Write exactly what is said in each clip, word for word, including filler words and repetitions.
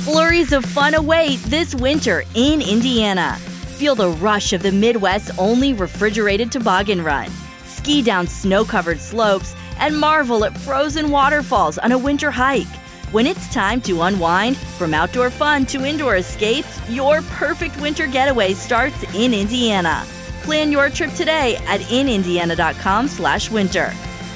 Flurries of fun await this winter in Indiana. Feel the rush of the Midwest's only refrigerated toboggan run. Ski down snow-covered slopes and marvel at frozen waterfalls on a winter hike. When it's time to unwind, from outdoor fun to indoor escapes, your perfect winter getaway starts in Indiana. Plan your trip today at in indiana dot com slash winter.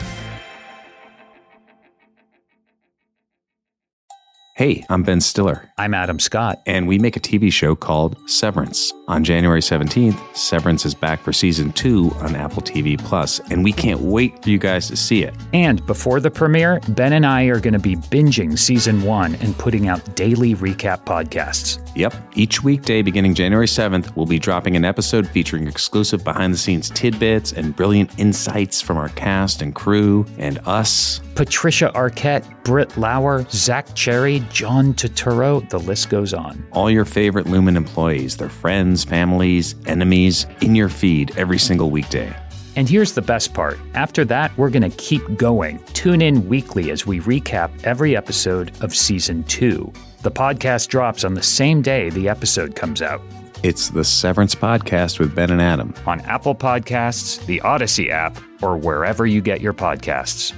Hey, I'm Ben Stiller. I'm Adam Scott. And we make a T V show called Severance. On January seventeenth, Severance is back for season two on Apple T V Plus, and we can't wait for you guys to see it. And before the premiere, Ben and I are going to be binging season one and putting out daily recap podcasts. Yep. Each weekday beginning January seventh, we'll be dropping an episode featuring exclusive behind-the-scenes tidbits and brilliant insights from our cast and crew and us. Patricia Arquette, Britt Lauer, Zach Cherry, John Turturro, the list goes on. All your favorite Lumen employees, their friends, families, enemies, in your feed every single weekday. And here's the best part. After that, we're going to keep going. Tune in weekly as we recap every episode of season two. The podcast drops on the same day the episode comes out. It's the Severance Podcast with Ben and Adam. On Apple Podcasts, the Odyssey app, or wherever you get your podcasts.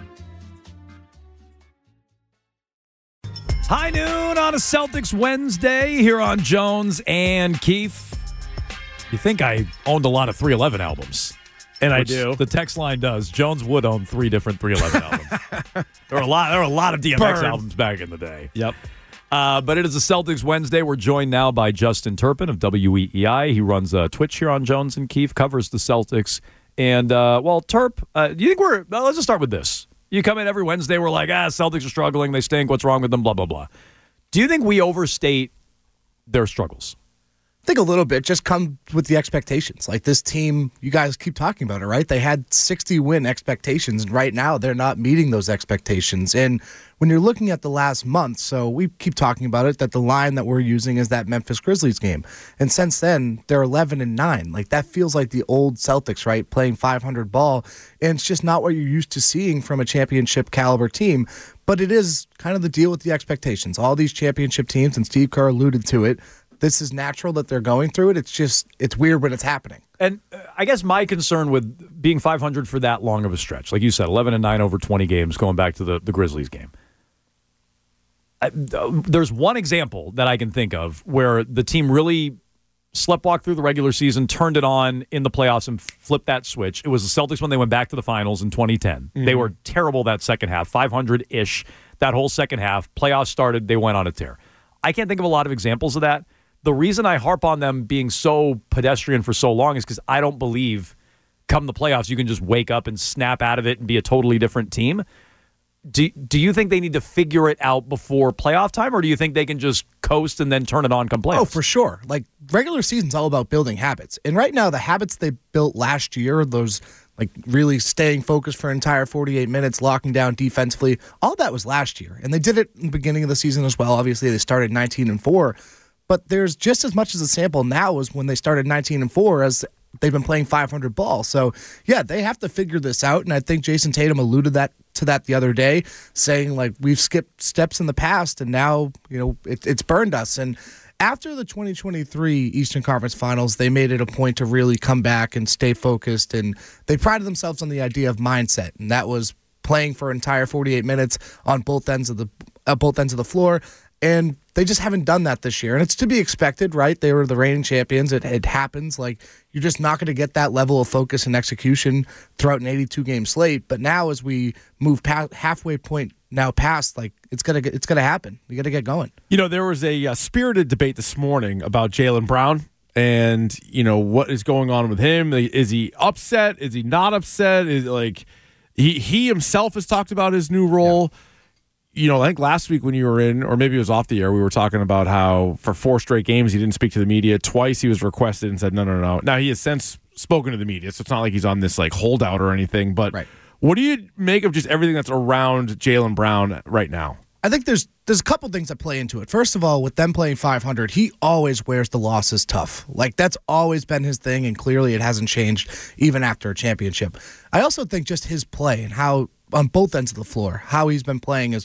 High noon on a Celtics Wednesday here on Jones and Keefe. You think I owned a lot of three eleven albums. And I Which do. The text line does. Jones would own three different three eleven albums. There were a lot. There were a lot of D M X Burn. albums back in the day. Yep. Uh, but it is a Celtics Wednesday. We're joined now by Justin Turpin of W E E I. He runs uh, Twitch here on Jones and Keefe, covers the Celtics. And, uh, well, Turp, uh, do you think we're well, – let's just start with this. You come in every Wednesday, we're like, ah, Celtics are struggling. They stink. What's wrong with them? Blah, blah, blah. Do you think we overstate their struggles? I think a little bit just come with the expectations. Like this team, you guys keep talking about it, right? They had sixty win expectations, and right now they're not meeting those expectations. And when you're looking at the last month, so we keep talking about it, that the line that we're using is that Memphis Grizzlies game. And since then, they're eleven and nine. Like that feels like the old Celtics, right? Playing five hundred ball. And it's just not what you're used to seeing from a championship caliber team. But it is kind of the deal with the expectations. All these championship teams, and Steve Kerr alluded to it, this is natural that they're going through it. It's just, it's weird when it's happening. And uh, I guess my concern with being five hundred for that long of a stretch, like you said, eleven and nine over twenty games, going back to the, the Grizzlies game. I, uh, there's one example that I can think of where the team really sleptwalked through the regular season, turned it on in the playoffs, and flipped that switch. It was the Celtics when they went back to the finals in twenty ten. Mm-hmm. They were terrible that second half, five hundred-ish that whole second half. Playoffs started, they went on a tear. I can't think of a lot of examples of that. The reason I harp on them being so pedestrian for so long is because I don't believe come the playoffs you can just wake up and snap out of it and be a totally different team. Do, do you think they need to figure it out before playoff time, or do you think they can just coast and then turn it on come playoffs? Oh, for sure. Like, regular season's all about building habits. And right now, the habits they built last year, those like really staying focused for an entire forty-eight minutes, locking down defensively, all that was last year. And they did it in the beginning of the season as well. Obviously, they started nineteen and four. But there's just as much as a sample now as when they started nineteen and four as they've been playing five hundred ball. So, yeah, they have to figure this out. And I think Jason Tatum alluded that to that the other day, saying, like, we've skipped steps in the past, and now, you know, it, it's burned us. And after the twenty twenty-three Eastern Conference Finals, they made it a point to really come back and stay focused. And they prided themselves on the idea of mindset. And that was playing for an entire forty-eight minutes on both ends of the uh, both ends of the floor. And they just haven't done that this year. And it's to be expected, right? They were the reigning champions. It, it happens. Like, you're just not going to get that level of focus and execution throughout an eighty-two game slate. But now as we move past halfway point now past, like, it's going to it's gonna happen. We got to get going. You know, there was a uh, spirited debate this morning about Jaylen Brown and, you know, what is going on with him. Is he upset? Is he not upset? Is like he, he himself has talked about his new role. Yeah. You know, I think last week when you were in, or maybe it was off the air, we were talking about how for four straight games he didn't speak to the media. Twice he was requested and said, no, no, no. Now he has since spoken to the media, so it's not like he's on this like holdout or anything. But right. What do you make of just everything that's around Jaylen Brown right now? I think there's there's a couple things that play into it. First of all, with them playing five hundred, he always wears the losses tough. Like, that's always been his thing, and clearly it hasn't changed even after a championship. I also think just his play and how, on both ends of the floor, how he's been playing is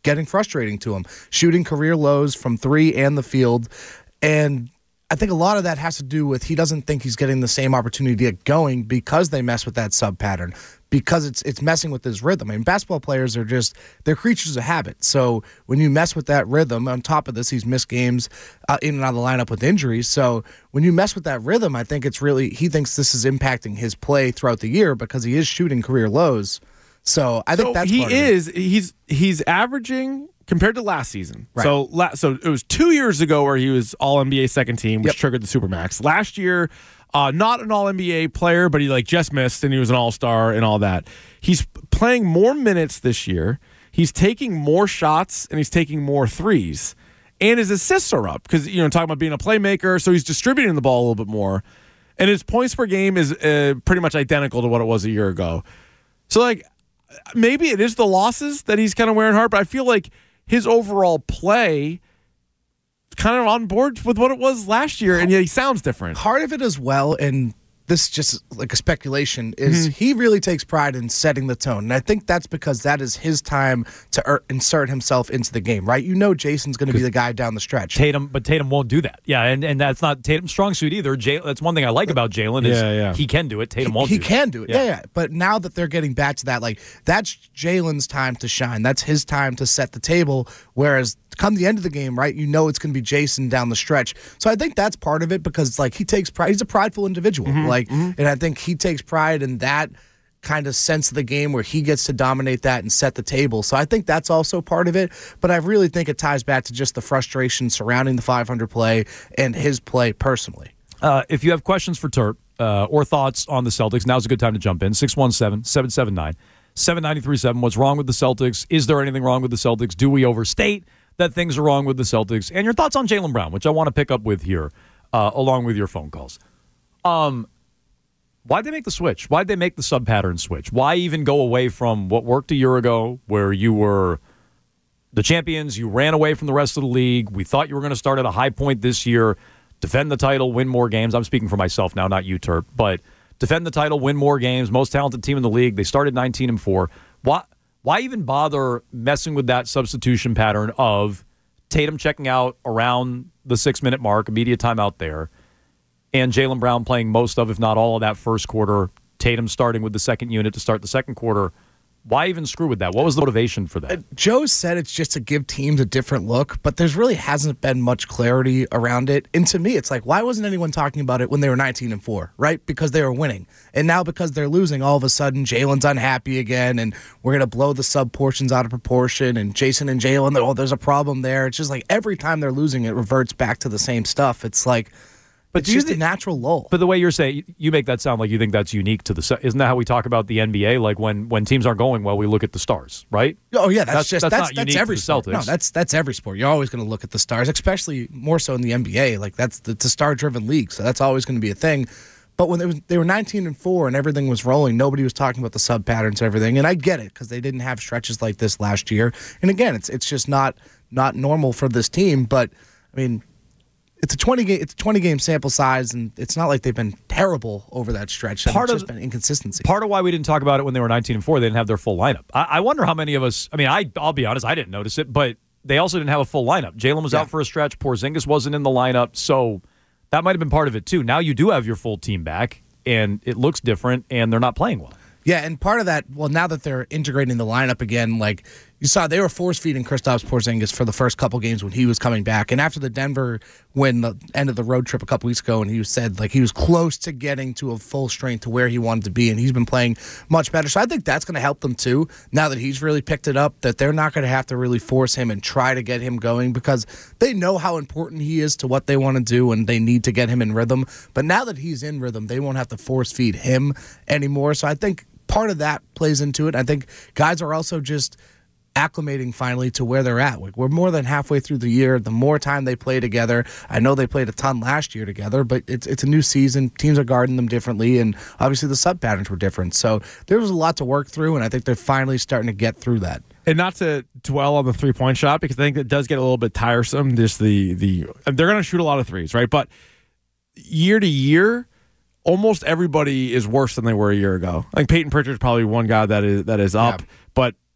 getting frustrating to him, shooting career lows from three and the field. And I think a lot of that has to do with he doesn't think he's getting the same opportunity to get going because they mess with that sub pattern, because it's it's messing with his rhythm. I mean, basketball players are just, they're creatures of habit. So when you mess with that rhythm, on top of this, he's missed games uh, in and out of the lineup with injuries. So when you mess with that rhythm, I think it's really, he thinks this is impacting his play throughout the year because he is shooting career lows. So I think so that's he part of is it. he's he's averaging compared to last season. Right. So la- so it was two years ago where he was All N B A second team, which Yep. triggered the Supermax. Last year, uh, not an All N B A player, but he like just missed and he was an All Star and all that. He's playing more minutes this year. He's taking more shots and he's taking more threes, and his assists are up because you know talking about being a playmaker, so he's distributing the ball a little bit more, and his points per game is uh, pretty much identical to what it was a year ago. So like. Maybe it is the losses that he's kind of wearing hard, but I feel like his overall play is kind of on board with what it was last year, and yet he sounds different. Part of it as well, and this is just like a speculation, is Mm-hmm. he really takes pride in setting the tone. And I think that's because that is his time to er- insert himself into the game, right? You know Jason's going to be the guy down the stretch. Tatum, but Tatum won't do that. Yeah, and, and that's not Tatum's strong suit either. Jay, that's one thing I like about Jalen is Yeah, yeah. he can do it. Tatum He, won't he do can that. do it. Yeah. yeah, But now that they're getting back to that, like that's Jalen's time to shine. That's his time to set the table. Whereas come the end of the game, right, you know it's going to be Jason down the stretch. So I think that's part of it because it's like he takes pride. He's a prideful individual. Mm-hmm, like, and I think he takes pride in that kind of sense of the game where he gets to dominate that and set the table. So I think that's also part of it. But I really think it ties back to just the frustration surrounding the five hundred play and his play personally. Uh, if you have questions for Terp uh, or thoughts on the Celtics, now's a good time to jump in. six one seven, seven seven nine, seven nine three seven. What's wrong with the Celtics? Is there anything wrong with the Celtics? Do we overstate that things are wrong with the Celtics? And your thoughts on Jaylen Brown, which I want to pick up with here, uh, along with your phone calls. Um, why'd they make the switch? Why'd they make the sub-pattern switch? Why even go away from what worked a year ago where you were the champions, you ran away from the rest of the league, we thought you were going to start at a high point this year, defend the title, win more games. I'm speaking for myself now, not you, Terp, but defend the title, win more games, most talented team in the league. They started nineteen and four. Why, why even bother messing with that substitution pattern of Tatum checking out around the six-minute mark, immediate timeout there, and Jaylen Brown playing most of, if not all of that first quarter, Tatum starting with the second unit to start the second quarter? Why even screw with that? What was the motivation for that? Joe said it's just to give teams a different look, but there's really hasn't been much clarity around it. And to me, it's like, why wasn't anyone talking about it when they were nineteen and four, right? Because they were winning. And now because they're losing, all of a sudden, Jalen's unhappy again, and we're going to blow the sub portions out of proportion, and Jason and Jalen, oh, there's a problem there. It's just like every time they're losing, it reverts back to the same stuff. It's like, But it's do you just thi- a natural lull. But the way you're saying, you make that sound like you think that's unique to the. se- Isn't that how we talk about the N B A? Like when, when teams aren't going well, we look at the stars, right? Oh yeah, that's, That's- just that's that's not that's, unique to every the sport. Celtics. No, that's that's every sport. You're always going to look at the stars, especially more so in the N B A. Like that's the, it's a star-driven league, so that's always going to be a thing. But when they, was, they were nineteen and four and everything was rolling, nobody was talking about the sub patterns and everything. And I get it because they didn't have stretches like this last year. And again, it's it's just not not normal for this team. But I mean, it's a twenty game it's a twenty game sample size, and it's not like they've been terrible over that stretch. Part it's of- just been inconsistency. Part of why we didn't talk about it when they were nineteen and four, they didn't have their full lineup. I, I wonder how many of us. I mean, I I'll be honest, I didn't notice it, but they also didn't have a full lineup. Jalen was Yeah. out for a stretch. Porzingis wasn't in the lineup, so that might have been part of it too. Now you do have your full team back, and it looks different, and they're not playing well. Yeah, and part of that, well, now that they're integrating the lineup again, like you saw, they were force feeding Kristaps Porzingis for the first couple games when he was coming back, and after the Denver win, the end of the road trip a couple weeks ago, and he said like he was close to getting to a full strength to where he wanted to be, and he's been playing much better. So I think that's going to help them too. Now that he's really picked it up, that they're not going to have to really force him and try to get him going because they know how important he is to what they want to do, and they need to get him in rhythm. But now that he's in rhythm, they won't have to force feed him anymore. So I think part of that plays into it. I think guys are also just acclimating finally to where they're at. Like, we're more than halfway through the year. The more time they play together, I know they played a ton last year together, but it's it's a new season. Teams are guarding them differently, and obviously the sub patterns were different. So there was a lot to work through, and I think they're finally starting to get through that. And not to dwell on the three point shot because I think it does get a little bit tiresome. Just the the they're going to shoot a lot of threes, right? But year to year, almost everybody is worse than they were a year ago. Like Peyton Pritchard's probably one guy that is that is up, Yeah. but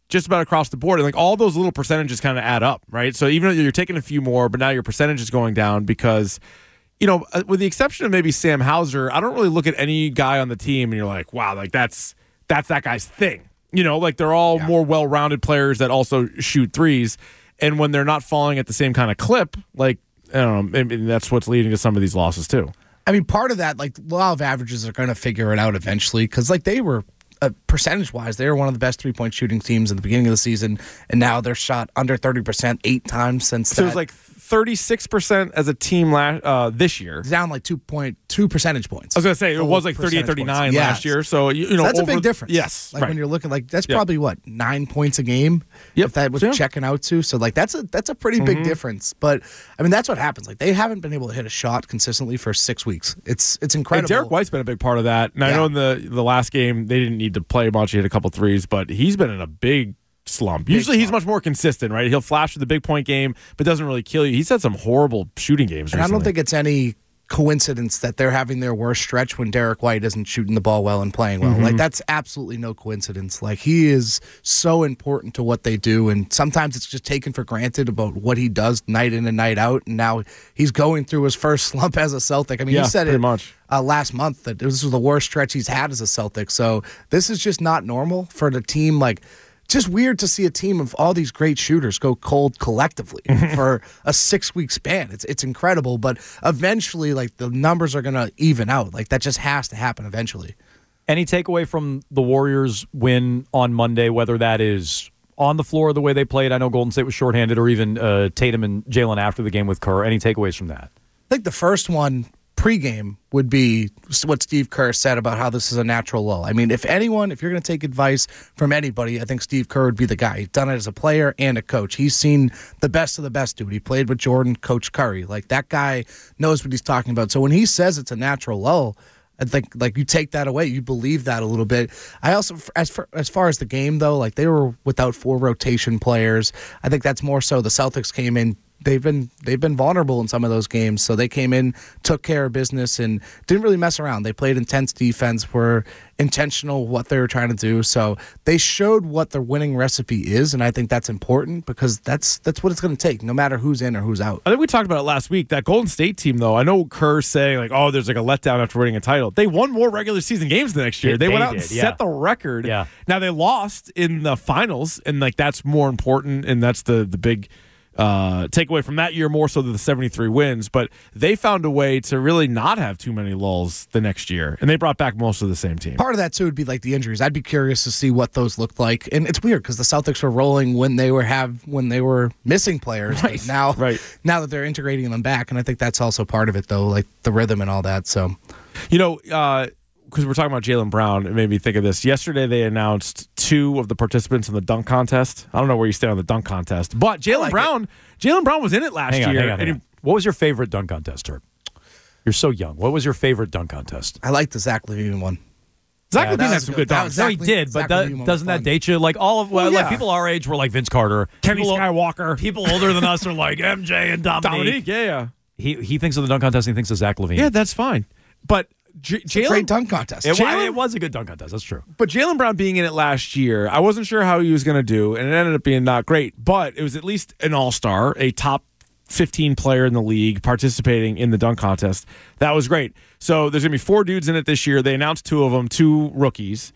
just about across the board. And like all those little percentages kind of add up, right? So even though you're taking a few more, but now your percentage is going down because, you know, with the exception of maybe Sam Hauser, I don't really look at any guy on the team and you're like, wow, like that's that's that guy's thing. You know, like they're all yeah. more well-rounded players that also shoot threes. And when they're not falling at the same kind of clip, like, I don't know, maybe that's what's leading to some of these losses too. I mean, part of that, like, law of averages are going to figure it out eventually because, like, they were, uh, percentage-wise, they were one of the best three-point shooting teams at the beginning of the season, and now they're shot under thirty percent eight times since so that. It was like thirty-six percent as a team last, uh, this year. It's down like two point two percentage points. I was going to say, it was like thirty-eight thirty-nine yes. last year. So, you, you know, so that's over, a big difference. Yes. Like right. when you're looking, like, that's yep. probably, what, nine points a game? Yep. If that was yeah. checking out to. So, like, that's a that's a pretty mm-hmm. big difference. But, I mean, that's what happens. Like, they haven't been able to hit a shot consistently for six weeks. It's it's incredible. And Derek White's been a big part of that. And yeah. I know in the, the last game, they didn't need to play a bunch. He hit a couple threes, but he's been in a big slump. Big Usually slump. He's much more consistent, right? He'll flash with the big point game, but doesn't really kill you. He's had some horrible shooting games and recently. I don't think it's any coincidence that they're having their worst stretch when Derek White isn't shooting the ball well and playing well. Mm-hmm. Like, that's absolutely no coincidence. Like, he is so important to what they do, and sometimes it's just taken for granted about what he does night in and night out, and now he's going through his first slump as a Celtic. I mean, yeah, he said pretty it much. Uh, last month that this was the worst stretch he's had as a Celtic, so this is just not normal for the team. Like, just weird to see a team of all these great shooters go cold collectively for a six-week span. It's it's incredible, but eventually, like, the numbers are going to even out. Like, that just has to happen eventually. Any takeaway from the Warriors win on Monday, whether that is on the floor the way they played? I know Golden State was shorthanded, or even uh, Tatum and Jalen after the game with Kerr. Any takeaways from that? I think the first one pregame would be what Steve Kerr said about how this is a natural lull. I mean, if anyone, if you're going to take advice from anybody, I think Steve Kerr would be the guy. He's done it as a player and a coach. He's seen the best of the best do it. He played with Jordan, Coach Curry. Like, that guy knows what he's talking about. So when he says it's a natural lull, I think, like, you take that away, you believe that a little bit. I also, as far, as far as the game, though, like, they were without four rotation players. I think that's more so the Celtics came in. They've been they've been vulnerable in some of those games, so they came in, took care of business, and didn't really mess around. They played intense defense, were intentional what they were trying to do. So they showed what their winning recipe is, and I think that's important because that's that's what it's going to take, no matter who's in or who's out. I think we talked about it last week. That Golden State team, though, I know Kerr's saying, like, oh, there's like a letdown after winning a title. They won more regular season games the next year. They, they went out did, and yeah. set the record. Yeah. Now, they lost in the finals, and like that's more important, and that's the the big uh, takeaway from that year, more so than the seventy-three wins. But they found a way to really not have too many lulls the next year, and they brought back most of the same team. Part of that, too, would be like the injuries. I'd be curious to see what those looked like. And it's weird because the Celtics were rolling when they were have when they were missing players. Right. Now, right. now that they're integrating them back, and I think that's also part of it, though, like the rhythm and all that. So, you know, uh, because we're talking about Jaylen Brown, it made me think of this. Yesterday, they announced two of the participants in the dunk contest. I don't know where you stand on the dunk contest, but Jaylen like Brown, Jaylen Brown was in it last hang on, year. Hang on, hang on. He, what was your favorite dunk contest, Herb? You're so young. What was your favorite dunk contest? I like the Zach LaVine one. Zach yeah, LaVine had some good dunks. No, he did, but that, doesn't that date you? Like all of well, well yeah. like people our age were like Vince Carter, Kenny people, Skywalker. People older than us are like M J and Dominique. Dominique, yeah, yeah. He he thinks of the dunk contest. And he thinks of Zach LaVine. Yeah, that's fine. But J- Jaylen, great dunk contest. It, Jaylen, it was a good dunk contest. That's true. But Jaylen Brown being in it last year, I wasn't sure how he was going to do, and it ended up being not great. But it was at least an all-star, a top fifteen player in the league participating in the dunk contest. That was great. So there's going to be four dudes in it this year. They announced two of them, two rookies.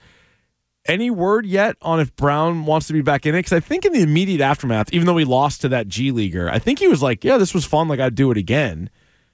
Any word yet on if Brown wants to be back in it? Because I think in the immediate aftermath, even though he lost to that G Leaguer, I think he was like, yeah, this was fun. Like, I'd do it again.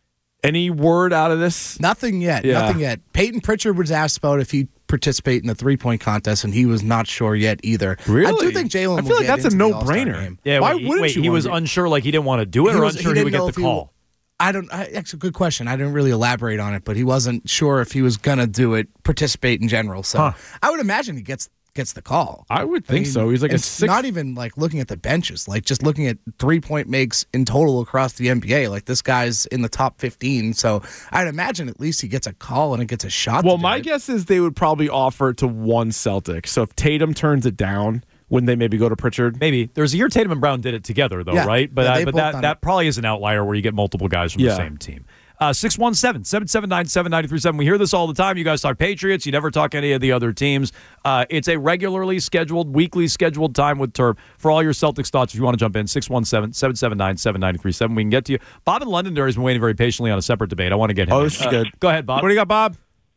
Any word out of this? Nothing yet. Yeah. Nothing yet. Peyton Pritchard was asked about if he'd participate in the three-point contest, and he was not sure yet either. Really? I do think Jaylen I feel like that's a no-brainer. Yeah, Why wait, wouldn't wait, you he want was to be? unsure, like he didn't want to do it, He or was- unsure he he, would didn't know get the if he call? I don't. I, that's a good question. I didn't really elaborate on it, but he wasn't sure if he was gonna do it, participate in general. So Huh. I would imagine he gets gets the call. I would think mean, so. He's like a it's six. not even like looking at the benches, like just looking at three-point makes in total across the N B A. Like this guy's in the top fifteen, so I'd imagine at least he gets a call and it gets a shot. Well, to do my it. guess is they would probably offer it to one Celtic. So if Tatum turns it down, wouldn't they maybe go to Pritchard? Maybe. There's a year Tatum and Brown did it together, though, Yeah. right? But Yeah, I, they but both that done that it. probably is an outlier where you get multiple guys from Yeah. the same team. Uh, six one seven, seven seven nine, seven nine three seven. We hear this all the time. You guys talk Patriots. You never talk any of the other teams. Uh, it's a regularly scheduled, weekly scheduled time with Terp. For all your Celtics thoughts, if you want to jump in, six one seven, seven seven nine, seven nine three seven. We can get to you. Bob in Londonderry has been waiting very patiently on a separate debate. I want to get him. Oh, in. this is Uh, good. Go ahead, Bob. What do you got, Bob?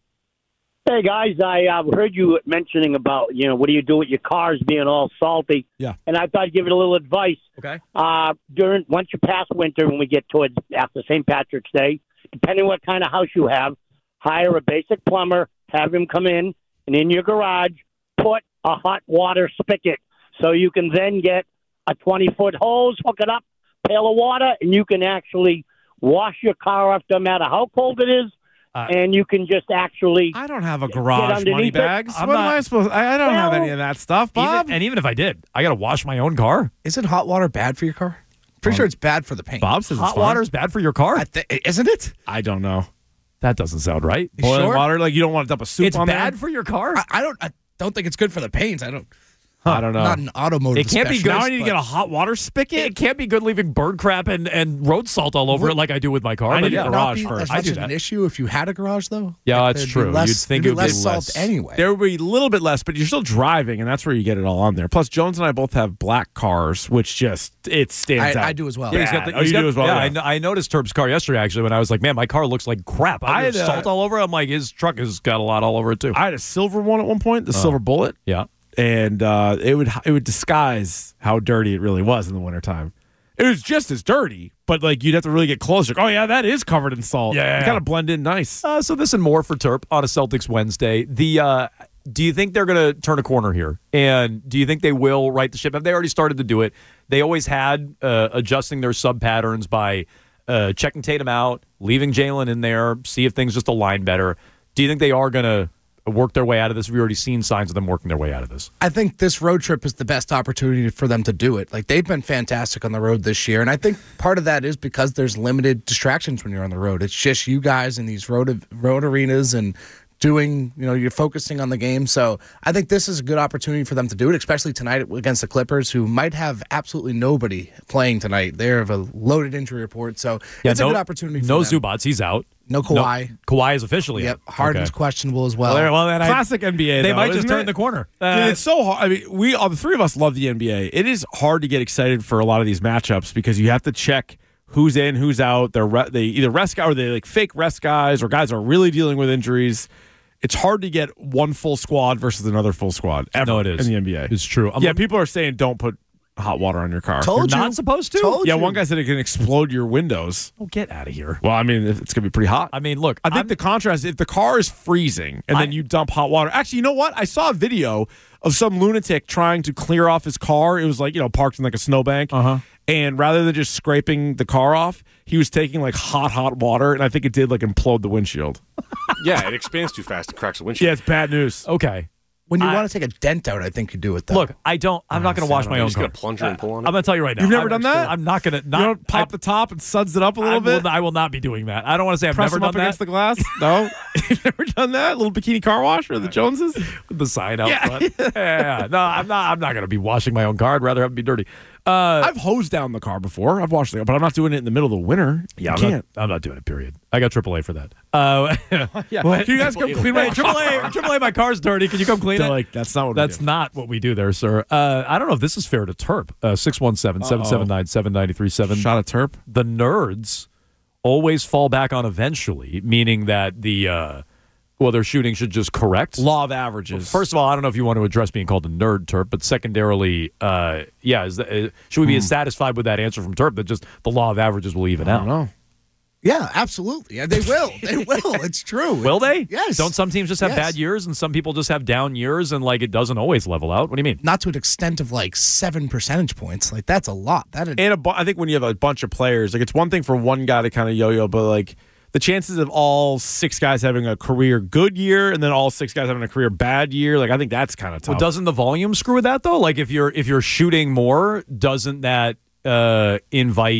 Hey, guys, I uh, heard you mentioning about, you know, what do you do with your cars being all salty? Yeah. And I thought I'd give it a little advice. Okay. Uh, during once you pass winter, when we get towards after Saint Patrick's Day, depending what kind of house you have, hire a basic plumber, have him come in, and in your garage, put a hot water spigot so you can then get a twenty-foot hose, hook it up, pail of water, and you can actually wash your car off no matter how cold it is. Uh, and you can just actually I don't have a get garage money underneath it. bags. I'm What am not- I supposed? I, I don't have Well- any of that stuff, Bob. Even, and even if I did, I got to wash my own car. Isn't hot water bad for your car? Pretty sure it's bad for the paint. Bob says it's Hot fine. water is bad for your car? I thi- isn't it? I don't know. That doesn't sound right. You Boiling sure? water, like you don't want to dump a soup It's on bad there. for your car? I, I don't. I don't think it's good for the paint. I don't. I don't know. Not an automotive. It can't be specialist, good. now I need to but- get a hot water spigot. It can't be good leaving bird crap and, and road salt all over it like I do with my car. I but need a yeah. Would garage not be first. as I much do of an that. issue if you had a garage, though. Yeah, Like, that's there'd be true. Less, You'd think there'd it be would less be salt less. anyway. There would be a little bit less, but you're still driving, and that's where you get it all on there. Plus, Jones and I both have black cars, which just it stands I, out. I do as well. Yeah, he's got Bad. the, Oh, he's you got- do as well, Yeah, yeah. I, kn- I noticed Turb's car yesterday, actually, when I was like, man, my car looks like crap. I, I had had, uh, salt all over it. I'm like, his truck has got a lot all over it, too. I had a silver one at one point, the silver bullet, yeah. and uh, it would it would disguise how dirty it really was in the wintertime. It was just as dirty, but like you'd have to really get close. Like, oh yeah, that is covered in salt. Yeah, yeah, it yeah. kind of blend in nice. Uh, so this and more for Terp on a Celtics Wednesday. The uh, do you think they're going to turn a corner here? And do you think they will right the ship? Have they already started to do it? They always had uh, adjusting their sub patterns by uh, checking Tatum out, leaving Jalen in there, see if things just align better. Do you think they are going to work their way out of this? Have you already seen signs of them working their way out of this? I think this road trip is the best opportunity for them to do it. Like, they've been fantastic on the road this year, and I think part of that is because there's limited distractions when you're on the road. It's just you guys in these road road arenas and doing, you know, you're focusing on the game. So I think this is a good opportunity for them to do it, especially tonight against the Clippers, who might have absolutely nobody playing tonight. They have a loaded injury report, so it's no, a good opportunity for No them. Zubats, he's out. No Kawhi. No, Kawhi is officially Yep, out. Harden's Okay. questionable as well. Well, there- well, then I- Classic N B A. They though, might just isn't turn it? the corner. Dude, Uh, it's so hard. I mean, we all the three of us love the N B A. It is hard to get excited for a lot of these matchups because you have to check who's in, who's out. They're re- they either rest guy or they like fake rest guys or guys are really dealing with injuries. It's hard to get one full squad versus another full squad ever No, it is. in the N B A. It's true. I'm yeah, a- people are saying don't put hot water on your car. Told You're you. not supposed to? Told yeah, you. one guy said it can explode your windows. Oh, get out of here. Well, I mean, it's going to be pretty hot. I mean, look, I think I'm- the contrast, if the car is freezing and I- then you dump hot water. Actually, you know what? I saw a video of some lunatic trying to clear off his car. It was like, you know, parked in like a snowbank. Uh-huh. And rather than just scraping the car off, he was taking like hot, hot water. And I think it did like implode the windshield. Yeah, it expands too fast and cracks the windshield. Yeah, it's bad news. okay. When you I- want to take a dent out, I think you do it, though. Look, I don't. I'm not going to wash my You're own just car. gonna plunger and pull on it? I'm going to tell you right now. You've never I'm done that? I'm not going to. You Not don't pop I, the top and suds it up a I little will, bit? I will not be doing that. I don't want to say I've Press never them done up that. against the glass? No? You've never done that? A little bikini car wash or the Joneses? With the sign out Yeah. front. yeah, yeah, yeah. No, I'm not. I'm not going to be washing my own car. I'd rather have it be dirty. Uh, I've hosed down the car before. I've washed it, but I'm not doing it in the middle of the winter. yeah, you I'm can't. not, I'm not doing it. Period. I got triple A for that. Uh, Yeah. What? Can you guys come clean my Hey, triple A, triple A, my car's dirty. Can you come clean They're it? like, that's not what That's we do. not what we do there, sir. Uh, I don't know if this is fair to Terp. Uh, six one seven, seven seven nine, seven nine three seven. Shot of Terp. The nerds always fall back on eventually, meaning that the uh, well, their shooting should just correct. Law of averages. First of all, I don't know if you want to address being called a nerd, Terp, but secondarily, uh, yeah, is the, uh, should we be as satisfied with that answer from Terp that just the law of averages will even I out? don't know. Yeah, absolutely. Yeah, they will. They will. It's true. Will they? Yes. Don't some teams just have Yes. bad years and some people just have down years and like it doesn't always level out? What do you mean? Not to an extent of like seven percentage points. Like, that's a lot. That is, And a bu- I think when you have a bunch of players, like it's one thing for one guy to kind of yo-yo, but like the chances of all six guys having a career good year and then all six guys having a career bad year, like I think that's kind of tough. Well, doesn't the volume screw with that though? Like if you're if you're shooting more, doesn't that uh, invite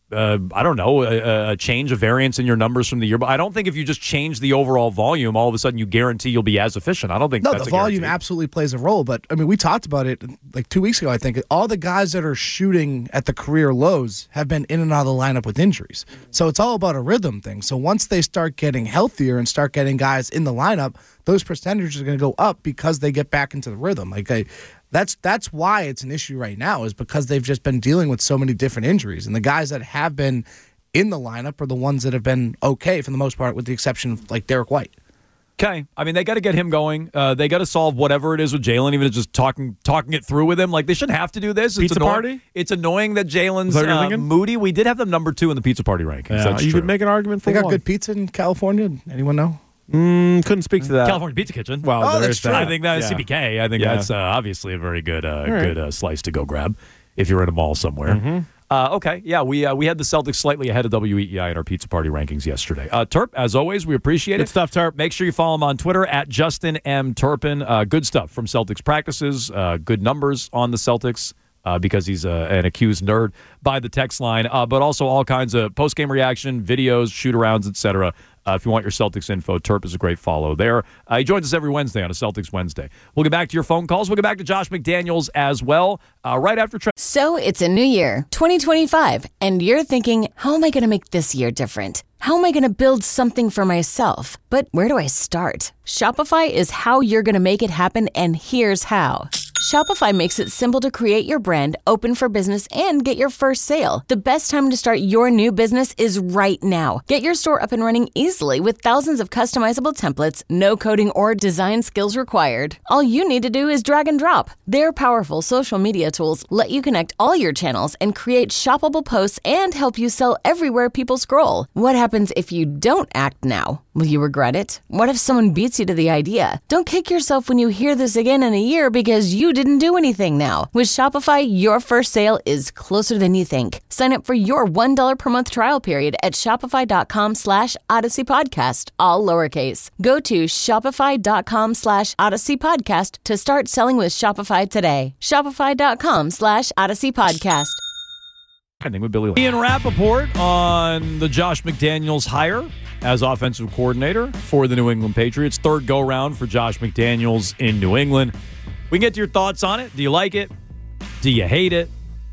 uh, I don't know, a, a change, a variance in your numbers from the year. But I don't think if you just change the overall volume, all of a sudden you guarantee you'll be as efficient. I don't think no, that's the a volume guarantee. absolutely plays a role. But I mean, we talked about it like two weeks ago. I think all the guys that are shooting at the career lows have been in and out of the lineup with injuries. So it's all about a rhythm thing. So once they start getting healthier and start getting guys in the lineup, those percentages are going to go up because they get back into the rhythm. Like I. That's that's why it's an issue right now, is because they've just been dealing with so many different injuries. And the guys that have been in the lineup are the ones that have been okay for the most part, with the exception of like Derek White. Okay. I mean, they got to get him going. Uh, they got to solve whatever it is with Jalen, even if it's just talking talking it through with him. Like, they shouldn't have to do this. Pizza it's annoying, party? It's annoying that Jalen's that what you're uh, thinking? moody. We did have them number two in the pizza party rankings. Yeah, That's you true. could make an argument for They got one. good pizza in California. Anyone know? Mm, couldn't speak to that. California Pizza Kitchen. Well, Oh, there that's is true. that. I think that's Yeah. C B K. I think Yeah. that's uh, obviously a very good uh, right. good uh, slice to go grab if you're in a mall somewhere. Mm-hmm. Uh, okay, yeah, we uh, we had the Celtics slightly ahead of W E E I in our pizza party rankings yesterday. Uh, Terp, as always, we appreciate Good it. stuff, Terp. Make sure you follow him on Twitter at Justin M. Turpin. Uh, good stuff from Celtics practices. Uh, good numbers on the Celtics. Uh, because he's uh, an accused nerd by the text line, uh, but also all kinds of post-game reaction, videos, shoot-arounds, et cetera. Uh, if you want your Celtics info, Terp is a great follow there. Uh, he joins us every Wednesday on a Celtics Wednesday. We'll get back to your phone calls. We'll get back to Josh McDaniels as well uh, right after. Tre- So it's a new year, twenty twenty-five, and you're thinking, how am I going to make this year different? How am I going to build something for myself? But where do I start? Shopify is how you're going to make it happen, and here's how. Shopify makes it simple to create your brand, open for business, and get your first sale. The best time to start your new business is right now. Get your store up and running easily with thousands of customizable templates, no coding or design skills required. All you need to do is drag and drop. Their powerful social media tools let you connect all your channels and create shoppable posts and help you sell everywhere people scroll. What happens if you don't act now? Will you regret it? What if someone beats you to the idea? Don't kick yourself when you hear this again in a year because you didn't do anything now. With Shopify, your first sale is closer than you think. Sign up for your one dollar per month trial period at shopify.com slash Odyssey Podcast, all lowercase. Go to shopify.com slash Odyssey Podcast to start selling with Shopify today. Shopify.com slash Odyssey Podcast. I think with Billy Ian Rappaport on the Josh McDaniels hire as offensive coordinator for the New England Patriots. Third go-round for Josh McDaniels in New England. We can get to your thoughts on it. Do you like it? Do you hate it?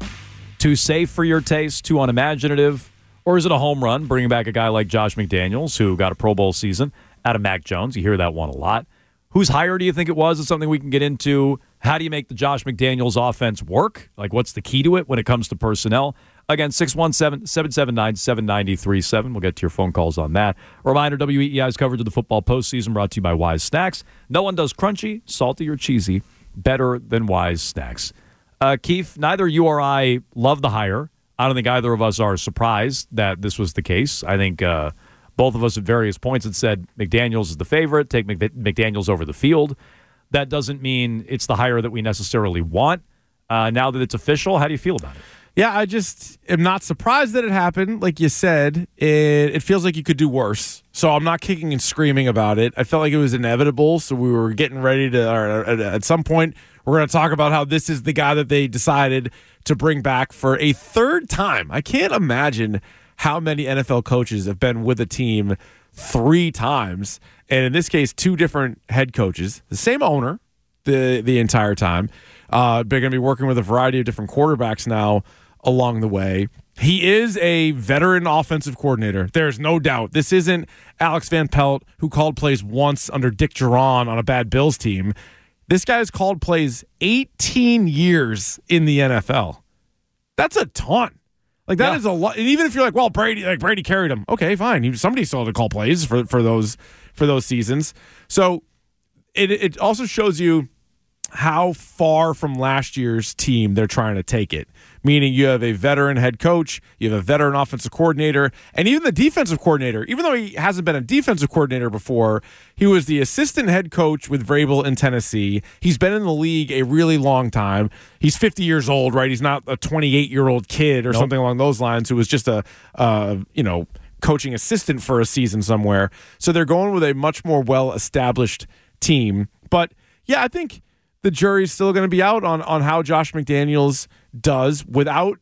Too safe for your taste? Too unimaginative? Or is it a home run, bringing back a guy like Josh McDaniels, who got a Pro Bowl season out of Mac Jones? You hear that one a lot. Whose hire do you think it was? It's something we can get into. How do you make the Josh McDaniels offense work? Like, what's the key to it when it comes to personnel? Again, six one seven, seven seven nine, seven nine three seven. We'll get to your phone calls on that. A reminder, W E E I's coverage of the football postseason brought to you by Wise Snacks. No one does crunchy, salty, or cheesy better than Wise Snacks. Uh, Keith, neither you or I love the hire. I don't think either of us are surprised that this was the case. I think uh, both of us at various points had said McDaniels is the favorite, take McDaniels over the field. That doesn't mean it's the hire that we necessarily want. Uh, now that it's official, how do you feel about it? Yeah, I just am not surprised that it happened. Like you said, it, it feels like you could do worse. So I'm not kicking and screaming about it. I felt like it was inevitable. So we were getting ready to, or at, at some point, we're going to talk about how this is the guy that they decided to bring back for a third time. I can't imagine how many N F L coaches have been with a team three times. And in this case, two different head coaches, the same owner the, the entire time. Uh, they're going to be working with a variety of different quarterbacks now along the way. He is a veteran offensive coordinator. There's no doubt. This isn't Alex Van Pelt, who called plays once under Dick Duran on a bad Bills team. This guy's called plays eighteen years in the N F L. That's a ton. Like, that yeah. is a lot. And even if you're like, well, Brady, like Brady carried him. Okay, fine. He, somebody still had to call plays for, for those for those seasons. So it it also shows you how far from last year's team they're trying to take it. Meaning you have a veteran head coach, you have a veteran offensive coordinator, and even the defensive coordinator. Even though he hasn't been a defensive coordinator before, he was the assistant head coach with Vrabel in Tennessee. He's been in the league a really long time. He's fifty years old, right? He's not a twenty-eight-year-old kid or nope. something along those lines who was just a, uh, you know, coaching assistant for a season somewhere. So they're going with a much more well-established team. But, yeah, I think the jury's still going to be out on, on how Josh McDaniels does without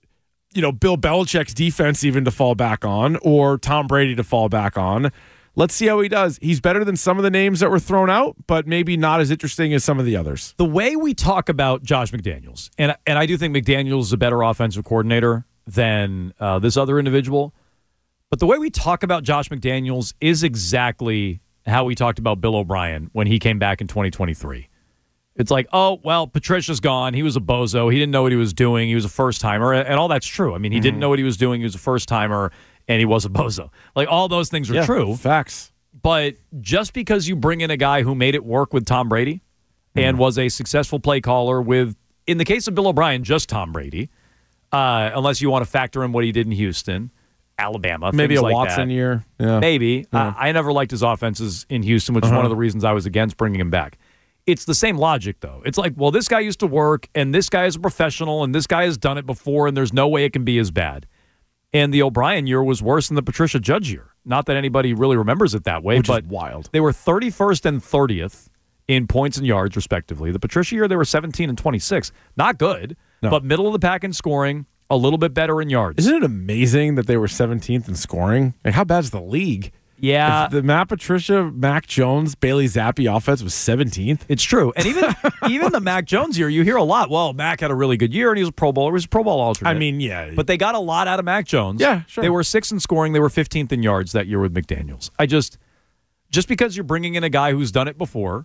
you know, Bill Belichick's defense even to fall back on, or Tom Brady to fall back on. Let's see how he does. He's better than some of the names that were thrown out, but maybe not as interesting as some of the others. The way we talk about Josh McDaniels, and and I do think McDaniels is a better offensive coordinator than uh, this other individual, but the way we talk about Josh McDaniels is exactly how we talked about Bill O'Brien when he came back in twenty twenty-three. It's like, oh, well, Patricia's gone. He was a bozo. He didn't know what he was doing. He was a first-timer, and all that's true. I mean, he mm-hmm. didn't know what he was doing. He was a first-timer, and he was a bozo. Like, all those things are yeah, true. Facts. But just because you bring in a guy who made it work with Tom Brady mm-hmm. and was a successful play caller with, in the case of Bill O'Brien, just Tom Brady, uh, unless you want to factor in what he did in Houston, Alabama, maybe a like Watson that. year. Yeah. Maybe. Yeah. I, I never liked his offenses in Houston, which uh-huh. is one of the reasons I was against bringing him back. It's the same logic, though. It's like, well, this guy used to work, and this guy is a professional, and this guy has done it before, and there's no way it can be as bad. And the O'Brien year was worse than the Patricia Judge year. Not that anybody really remembers it that way, Which but is wild. They were thirty-first and thirtieth in points and yards, respectively. The Patricia year, they were seventeen and twenty-six. Not good, no. but middle of the pack in scoring, a little bit better in yards. Isn't it amazing that they were seventeenth in scoring? Like, how bad is the league? Yeah. If the Matt Patricia, Mac Jones, Bailey Zappi offense was seventeenth. It's true. And even even the Mac Jones year, you hear a lot, well, Mac had a really good year, and he was a Pro Bowler. He was a Pro Bowl alternate. I mean, yeah. But they got a lot out of Mac Jones. Yeah, sure. They were sixth in scoring. They were fifteenth in yards that year with McDaniels. I just, just because you're bringing in a guy who's done it before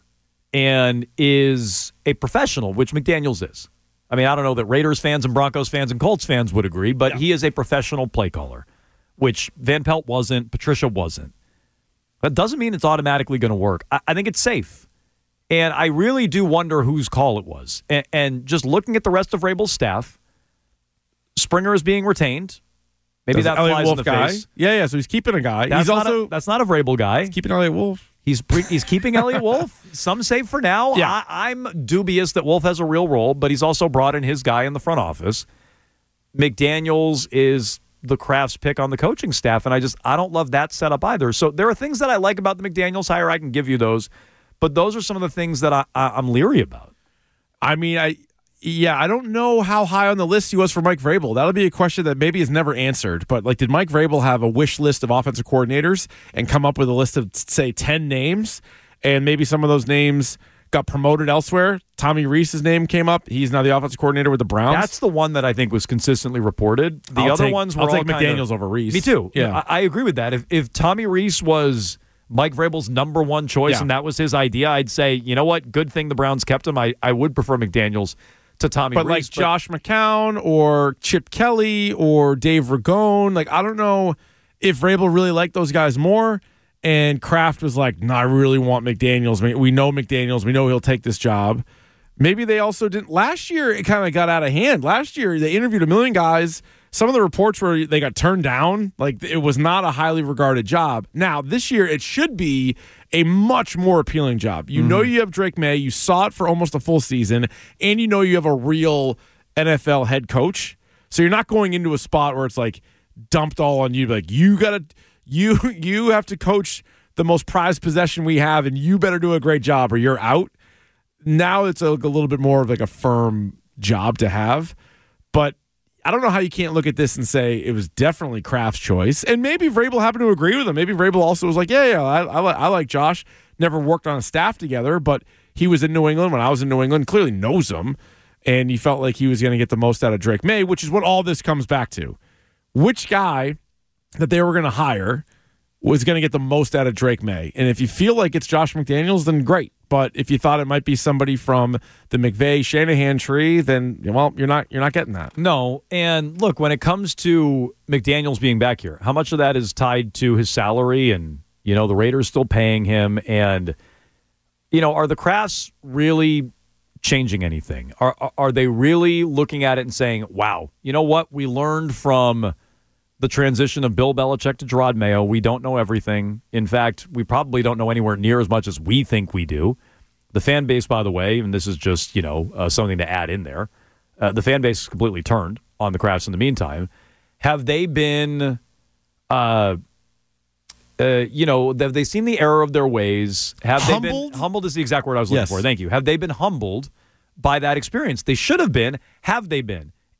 and is a professional, which McDaniels is. I mean, I don't know that Raiders fans and Broncos fans and Colts fans would agree, but yeah. he is a professional play caller, which Van Pelt wasn't, Patricia wasn't. That doesn't mean it's automatically going to work. I, I think it's safe. And I really do wonder whose call it was. And, and just looking at the rest of Vrabel's staff, Springer is being retained. Maybe Does that Elliot flies Wolf in the guy? face. Yeah, yeah. So he's keeping a guy. That's he's not also a, that's not a Vrabel guy. He's keeping Elliot Wolf. He's pre, he's keeping Elliot Wolf. Some say for now. Yeah. I, I'm dubious that Wolf has a real role, but he's also brought in his guy in the front office. McDaniels is the Kraft's pick on the coaching staff, and I just I don't love that setup either. So there are things that I like about the McDaniels hire. I can give you those, but those are some of the things that I, I, I'm leery about. I mean, I yeah, I don't know how high on the list he was for Mike Vrabel. That'll be a question that maybe is never answered. But like, did Mike Vrabel have a wish list of offensive coordinators and come up with a list of say ten names, and maybe some of those names got promoted elsewhere? Tommy Rees's name came up. He's now the offensive coordinator with the Browns. That's the one that I think was consistently reported. The I'll other take, ones were I'll all take kind McDaniels of, over Rees. Me too. Yeah, I, I agree with that. If if Tommy Rees was Mike Vrabel's number one choice yeah. and that was his idea, I'd say, you know what? Good thing the Browns kept him. I, I would prefer McDaniels to Tommy but Rees. Like but like Josh McCown or Chip Kelly or Dave Ragone, like I don't know if Vrabel really liked those guys more. And Kraft was like, no, I really want McDaniels. We know McDaniels. We know he'll take this job. Maybe they also didn't. Last year, it kind of got out of hand. Last year, they interviewed a million guys. Some of the reports were they got turned down. Like, it was not a highly regarded job. Now, this year, it should be a much more appealing job. You mm-hmm. know you have Drake May. You saw it for almost a full season. And you know you have a real N F L head coach. So you're not going into a spot where it's like dumped all on you. Like, you got to... You you have to coach the most prized possession we have, and you better do a great job or you're out. Now it's a, a little bit more of like a firm job to have. But I don't know how you can't look at this and say it was definitely Kraft's choice. And maybe Vrabel happened to agree with him. Maybe Vrabel also was like, yeah, yeah, I, I, I like Josh. Never worked on a staff together, but he was in New England when I was in New England, clearly knows him. And he felt like he was going to get the most out of Drake May, which is what all this comes back to. Which guy that they were going to hire was going to get the most out of Drake May. And if you feel like it's Josh McDaniels, then great. But if you thought it might be somebody from the McVay Shanahan tree, then well, you're not you're not getting that. No. And look, when it comes to McDaniels being back here, how much of that is tied to his salary and, you know, the Raiders still paying him? And, you know, are the Krafts really changing anything? Are are they really looking at it and saying, wow, you know what? We learned from the transition of Bill Belichick to Gerard Mayo. We don't know everything. In fact, we probably don't know anywhere near as much as we think we do. The fan base, by the way, and this is just, you know, uh, something to add in there, uh, the fan base is completely turned on the Krafts in the meantime. Have they been, uh, uh, you know, have they seen the error of their ways? Have humbled? they been humbled is the exact word I was looking yes. for. Thank you. Have they been humbled by that experience? They should have been. Have they been?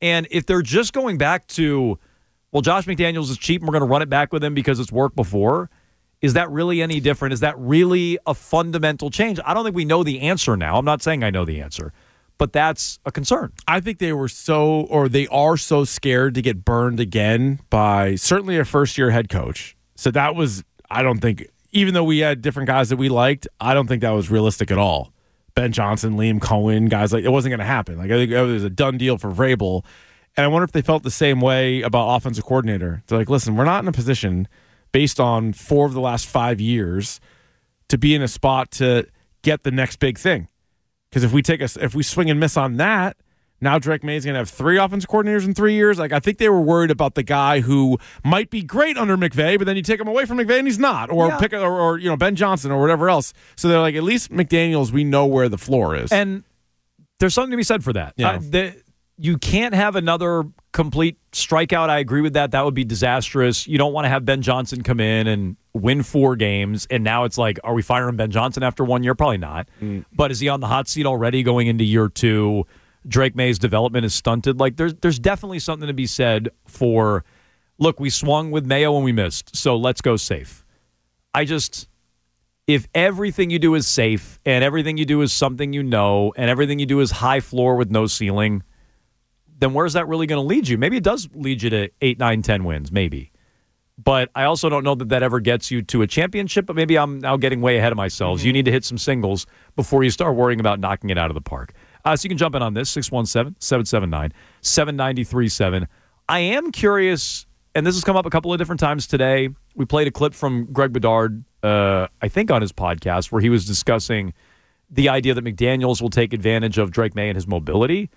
And if they're just going back to, well, Josh McDaniels is cheap and we're going to run it back with him because it's worked before, is that really any different? Is that really a fundamental change? I don't think we know the answer now. I'm not saying I know the answer, but that's a concern. I think they were so, or they are so scared to get burned again by certainly a first-year head coach. So that was, I don't think, even though we had different guys that we liked, I don't think that was realistic at all. Ben Johnson, Liam Cohen, guys like, it wasn't going to happen. Like, I think it was a done deal for Vrabel. And I wonder if they felt the same way about offensive coordinator. They're like, listen, we're not in a position based on four of the last five years to be in a spot to get the next big thing. Because if we take us, if we swing and miss on that, now Drake May's going to have three offensive coordinators in three years. Like, I think they were worried about the guy who might be great under McVay, but then you take him away from McVay and he's not, or yeah. pick or, or you know Ben Johnson or whatever else. So they're like, at least McDaniels, we know where the floor is, and there's something to be said for that. Yeah. Uh, the, you can't have another complete strikeout. I agree with that. That would be disastrous. You don't want to have Ben Johnson come in and win four games, and now it's like, are we firing Ben Johnson after one year? Probably not. Mm. But is he on the hot seat already going into year two? Drake May's development is stunted. Like, there's there's definitely something to be said for, look, we swung with Mayo and we missed, so let's go safe. I just, if everything you do is safe and everything you do is something you know and everything you do is high floor with no ceiling, then where's that really going to lead you? Maybe it does lead you to eight, nine, ten wins, maybe. But I also don't know that that ever gets you to a championship, but maybe I'm now getting way ahead of myself. Mm-hmm. You need to hit some singles before you start worrying about knocking it out of the park. Uh, so you can jump in on this, six one seven, seven seven nine, seven nine three seven. I am curious, and this has come up a couple of different times today. We played a clip from Greg Bedard, uh, I think on his podcast, where he was discussing the idea that McDaniels will take advantage of Drake May and his mobility.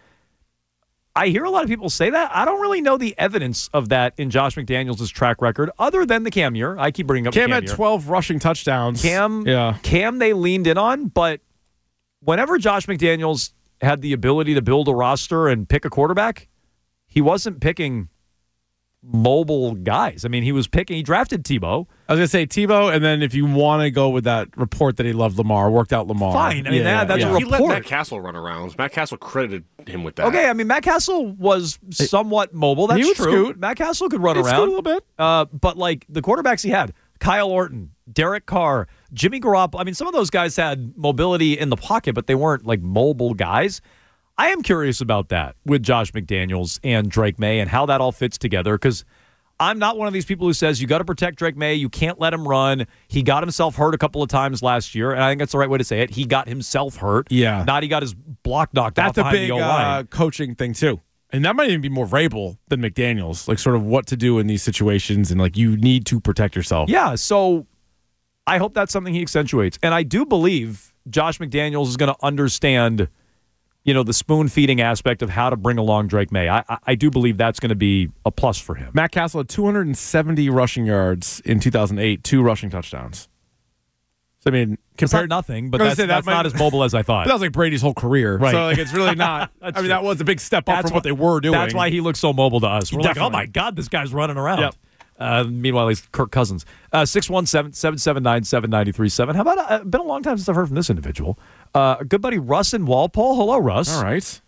I hear a lot of people say that. I don't really know the evidence of that in Josh McDaniels' track record, other than the Cam year. I keep bringing up Cam the Cam had year. twelve rushing touchdowns. Cam, yeah. Cam they leaned in on, but whenever Josh McDaniels had the ability to build a roster and pick a quarterback, he wasn't picking mobile guys. I mean, he was picking, he drafted Tebow. I was going to say Tebow, and then if you want to go with that report that he loved Lamar, worked out Lamar. Fine. I mean, yeah, that, that's yeah. a He let report. Matt Castle run around. Matt Castle credited him with that. Okay, I mean, Matt Castle was somewhat mobile. That's he would true. Scoot. Matt Castle could run He'd around. scoot a little bit. Uh, but, like, the quarterbacks he had, Kyle Orton, Derek Carr, Jimmy Garoppolo. I mean, some of those guys had mobility in the pocket, but they weren't, like, mobile guys. I am curious about that with Josh McDaniels and Drake May and how that all fits together, because I'm not one of these people who says you got to protect Drake May. You can't let him run. He got himself hurt a couple of times last year, and I think that's the right way to say it. He got himself hurt. Yeah. Not he got his block knocked That's off a behind big the O-line. uh, coaching thing, too. And that might even be more Vrabel than McDaniels, like sort of what to do in these situations, and like you need to protect yourself. Yeah, so I hope that's something he accentuates. And I do believe Josh McDaniels is going to understand, you know, the spoon-feeding aspect of how to bring along Drake May. I, I, I do believe that's going to be a plus for him. Matt Castle had two hundred seventy rushing yards in two thousand eight, two rushing touchdowns. So, I mean, It's compared not nothing, but I was that's, gonna say, that that's might- not as mobile as I thought. But that was like Brady's whole career. Right. So, like, it's really not. I That's mean, true. that was a big step up That's from what why- they were doing. That's why he looks so mobile to us. We're like, oh Definitely. my God, this guy's running around. Yep. Uh, meanwhile, he's Kirk Cousins. Uh, six one seven, seven seven nine, seven nine three seven. How about, uh, been a long time since I've heard from this individual. Uh, good buddy Russ in Walpole. Hello, Russ. All right.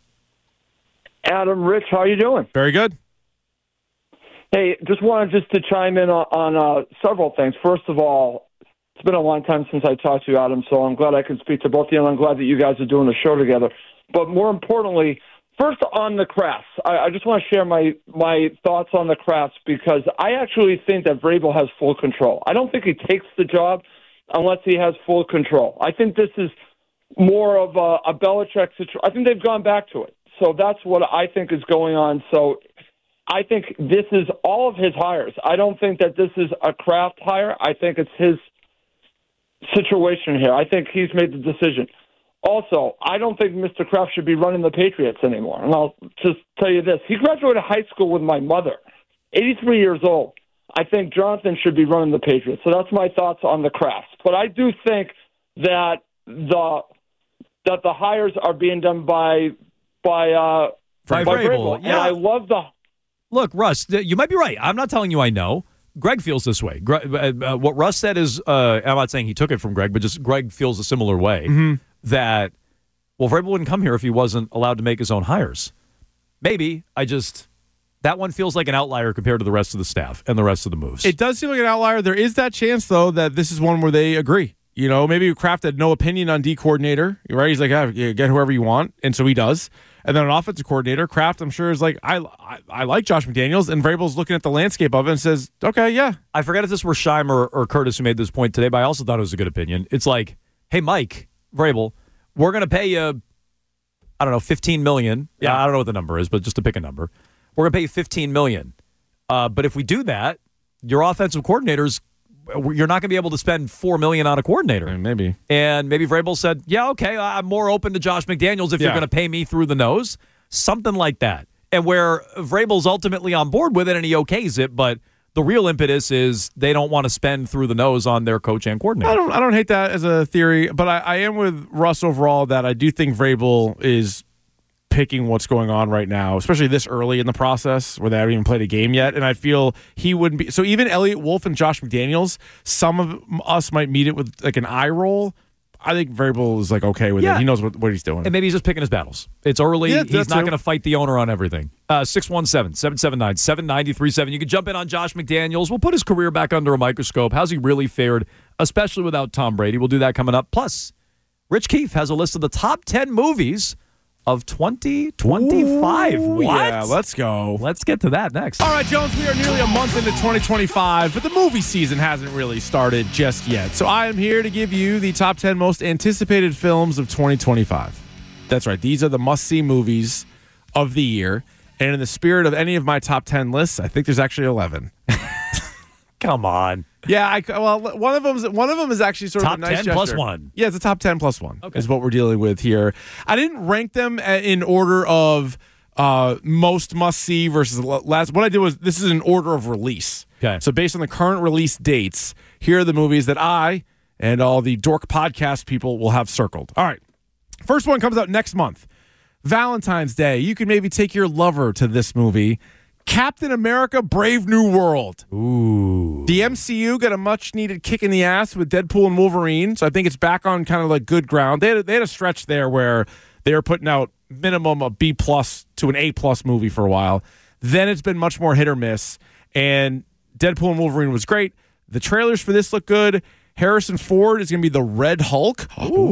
Adam, Rich, how you doing? Very good. Hey, just wanted just to chime in on, on uh, several things. First of all, it's been a long time since I talked to you, Adam, so I'm glad I could speak to both of you, and I'm glad that you guys are doing the show together. But more importantly, first on the Crafts, I, I just want to share my, my thoughts on the Crafts, because I actually think that Vrabel has full control. I don't think he takes the job unless he has full control. I think this is more of a, a Belichick situation. I think they've gone back to it. So that's what I think is going on. So I think this is all of his hires. I don't think that this is a Kraft hire. I think it's his situation here. I think he's made the decision. Also, I don't think Mister Kraft should be running the Patriots anymore. And I'll just tell you this. He graduated high school with my mother, eighty-three years old. I think Jonathan should be running the Patriots. So that's my thoughts on the Crafts. But I do think that the that the hires are being done by by uh, By by Vrabel, Vrabel. And yeah. I love the Look, Russ, th- you might be right. I'm not telling you I know. Greg feels this way. Gre- uh, uh, what Russ said is, uh, I'm not saying he took it from Greg, but just Greg feels a similar way, Mm-hmm. that, well, Vrabel wouldn't come here if he wasn't allowed to make his own hires. Maybe. I just, that one feels like an outlier compared to the rest of the staff and the rest of the moves. It does seem like an outlier. There is that chance, though, that this is one where they agree. You know, maybe Kraft had no opinion on D coordinator, right? He's like, ah, get whoever you want, and so he does. And then an offensive coordinator, Kraft, I'm sure, is like, I, I, I like Josh McDaniels, and Vrabel's looking at the landscape of it and says, okay, yeah. I forget if this were Scheim or, or Curtis who made this point today, but I also thought it was a good opinion. It's like, hey, Mike Vrabel, we're going to pay you, I don't know, fifteen million dollars. Yeah, I don't know what the number is, but just to pick a number. We're going to pay you fifteen million dollars. Uh, but if we do that, your offensive coordinators, you're not going to be able to spend four million dollars on a coordinator. I mean, maybe. And maybe Vrabel said, yeah, okay, I'm more open to Josh McDaniels if yeah. you're going to pay me through the nose. Something like that. And where Vrabel's ultimately on board with it and he okays it, but the real impetus is they don't want to spend through the nose on their coach and coordinator. I don't I don't hate that as a theory, but I, I am with Russ overall that I do think Vrabel is picking what's going on right now, especially this early in the process where they haven't even played a game yet. And I feel he wouldn't be. So even Elliott Wolf and Josh McDaniels, some of us might meet it with like an eye roll. I think Vrabel is like okay with yeah. it. He knows what, what he's doing. And maybe he's just picking his battles. It's early. Yeah, he's not going to fight the owner on everything. Uh, six one seven, seven seven nine, seven nine three seven. You can jump in on Josh McDaniels. We'll put his career back under a microscope. How's he really fared, especially without Tom Brady? We'll do that coming up. Plus, Rich Keefe has a list of the top ten movies of twenty twenty-five. Ooh, what? Yeah, let's go. Let's get to that next. All right, Jones, we are nearly a month into twenty twenty-five, but the movie season hasn't really started just yet. So I am here to give you the top ten most anticipated films of twenty twenty-five. That's right. These are the must-see movies of the year. And in the spirit of any of my top ten lists, I think there's actually eleven. Come on. Yeah, I, well, one of them is one of them is actually sort top of a nice ten gesture. plus one. Yeah, it's a top ten plus one. Okay. Is what we're dealing with here. I didn't rank them in order of uh, most must see versus last. What I did was this is an order of release. Okay. So based on the current release dates, here are the movies that I and all the Dork Podcast people will have circled. All right, first one comes out next month, Valentine's Day. You can maybe take your lover to this movie. Captain America Brave New World. Ooh. The M C U got a much-needed kick in the ass with Deadpool and Wolverine, so I think it's back on kind of like good ground. They had, they had a stretch there where they were putting out minimum a B-plus to an A-plus movie for a while. Then it's been much more hit or miss, and Deadpool and Wolverine was great. The trailers for this look good. Harrison Ford is going to be the Red Hulk.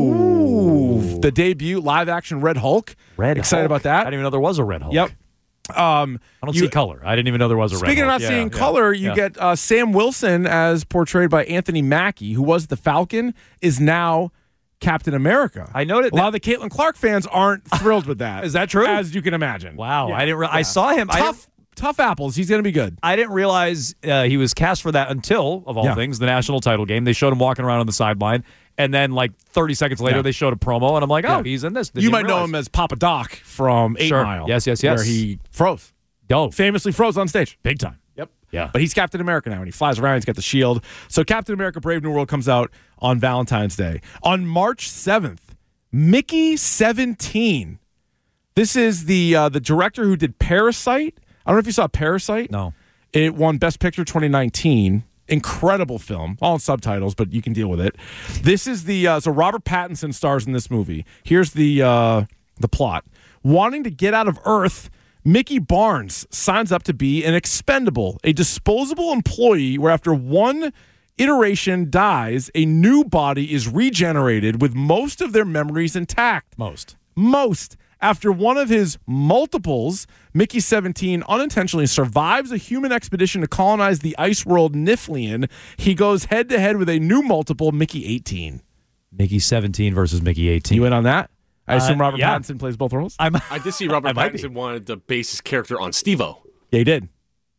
Ooh. The debut live-action Red Hulk. Red Excited Hulk. about that. I didn't even know there was a Red Hulk. Yep. Um, I don't you, see color. I didn't even know there was a Speaking Red Hulk. of not yeah, seeing yeah, color, you yeah. get uh, Sam Wilson as portrayed by Anthony Mackie, who was the Falcon, is now Captain America. I noted a lot of the Caitlin Clark fans aren't thrilled with that. Is that true? As you can imagine. Wow, Yeah. I didn't. Re- Yeah. I saw him. I Tough, tough apples. He's going to be good. I didn't realize uh, he was cast for that until, of all Yeah. things, the national title game. They showed him walking around on the sideline, and then like thirty seconds later, Yeah. they showed a promo, and I'm like, oh, Yeah. he's in this. Didn't you even might know realize. him as Papa Doc from Eight Sure. Mile. Yes, yes, yes. Where he froze. Oh, Famously froze on stage. big time. Yep. Yeah. But he's Captain America now, and he flies around. He's got the shield. So Captain America Brave New World comes out on Valentine's Day. On March seventh, Mickey seventeen. This is the uh, the director who did Parasite. I don't know if you saw Parasite. No. It won Best Picture twenty nineteen. Incredible film. All in subtitles, but you can deal with it. This is the... Uh, so Robert Pattinson stars in this movie. Here's the uh, the plot. Wanting to get out of Earth... Mickey Barnes signs up to be an expendable, a disposable employee where after one iteration dies, a new body is regenerated with most of their memories intact. Most. Most. After one of his multiples, Mickey seventeen unintentionally survives a human expedition to colonize the ice world Niflheim. He goes head-to-head with a new multiple, Mickey eighteen. Mickey seventeen versus Mickey eighteen. You in on that? I assume Uh, Robert yeah. Pattinson plays both roles? I'm, I did see Robert I might be. Pattinson wanted to base his character on Steve-O. Yeah, he did.